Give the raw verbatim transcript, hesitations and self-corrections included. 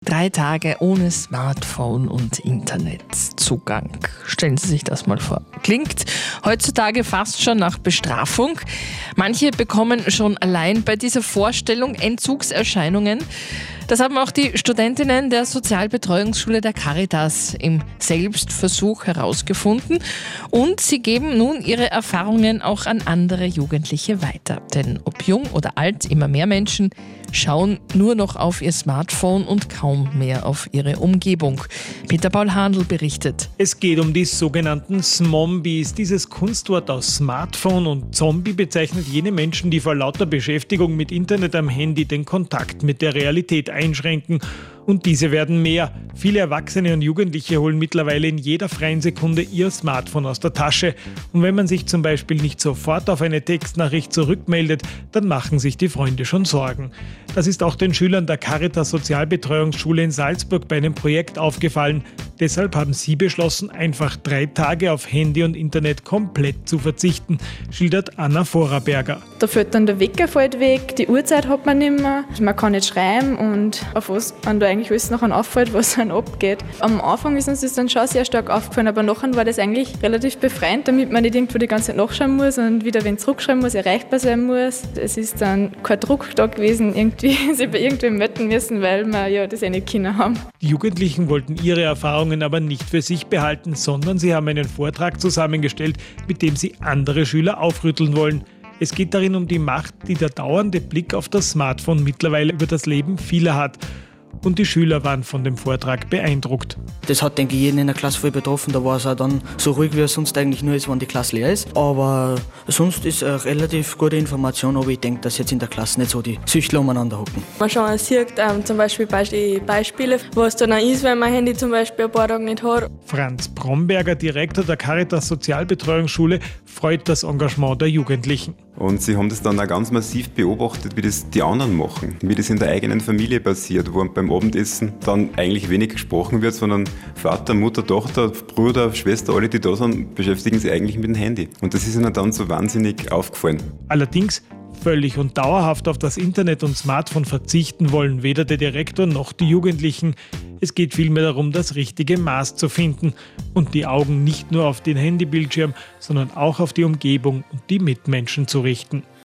Drei Tage ohne Smartphone und Internetzugang. Stellen Sie sich das mal vor. Klingt heutzutage fast schon nach Bestrafung. Manche bekommen schon allein bei dieser Vorstellung Entzugserscheinungen. Das haben auch die Studentinnen der Sozialbetreuungsschule der Caritas im Selbstversuch herausgefunden. Und sie geben nun ihre Erfahrungen auch an andere Jugendliche weiter. Denn ob jung oder alt, immer mehr Menschen schauen nur noch auf ihr Smartphone und kaum mehr auf ihre Umgebung. Peter-Paul Handl berichtet. Es geht um die sogenannten Smombies. Dieses Kunstwort aus Smartphone und Zombie bezeichnet jene Menschen, die vor lauter Beschäftigung mit Internet am Handy den Kontakt mit der Realität einschränken. Und diese werden mehr. Viele Erwachsene und Jugendliche holen mittlerweile in jeder freien Sekunde ihr Smartphone aus der Tasche. Und wenn man sich zum Beispiel nicht sofort auf eine Textnachricht zurückmeldet, dann machen sich die Freunde schon Sorgen. Das ist auch den Schülern der Caritas Sozialbetreuungsschule in Salzburg bei einem Projekt aufgefallen. Deshalb haben sie beschlossen, einfach drei Tage auf Handy und Internet komplett zu verzichten, schildert Anna Vorarberger. Da fällt dann der Wecker fällt weg, die Uhrzeit hat man nicht mehr, man kann nicht schreiben und auf was man da eigentlich alles nachher auffällt, was dann abgeht. Am Anfang ist uns das dann schon sehr stark aufgefallen, aber nachher war das eigentlich relativ befreiend, damit man nicht irgendwo die ganze Zeit nachschauen muss und wieder wenn zurückschreiben muss, erreichbar sein muss. Es ist dann kein Druck da gewesen, irgendwie sich bei irgendwem melden müssen, weil wir ja das eh nicht Kinder haben. Die Jugendlichen wollten ihre Erfahrungen aber nicht für sich behalten, sondern sie haben einen Vortrag zusammengestellt, mit dem sie andere Schüler aufrütteln wollen. Es geht darin um die Macht, die der dauernde Blick auf das Smartphone mittlerweile über das Leben vieler hat. Und die Schüler waren von dem Vortrag beeindruckt. Das hat, denke ich, jeden in der Klasse voll betroffen. Da war es auch dann so ruhig, wie es sonst eigentlich nur ist, wenn die Klasse leer ist. Aber sonst ist eine relativ gute Information, aber ich denke, dass jetzt in der Klasse nicht so die Süchtler umeinander hocken. Man schon sieht ähm, zum Beispiel die Beispiele, was dann auch ist, wenn man Handy zum Beispiel ein paar Tage nicht hat. Franz Bromberger, Direktor der Caritas Sozialbetreuungsschule, freut das Engagement der Jugendlichen. Und sie haben das dann auch ganz massiv beobachtet, wie das die anderen machen, wie das in der eigenen Familie passiert, wo beim Abendessen dann eigentlich wenig gesprochen wird, sondern Vater, Mutter, Tochter, Bruder, Schwester, alle, die da sind, beschäftigen sich eigentlich mit dem Handy. Und das ist ihnen dann so wahnsinnig aufgefallen. Allerdings völlig und dauerhaft auf das Internet und Smartphone verzichten wollen weder der Direktor noch die Jugendlichen. Es geht vielmehr darum, das richtige Maß zu finden und die Augen nicht nur auf den Handybildschirm, sondern auch auf die Umgebung und die Mitmenschen zu richten.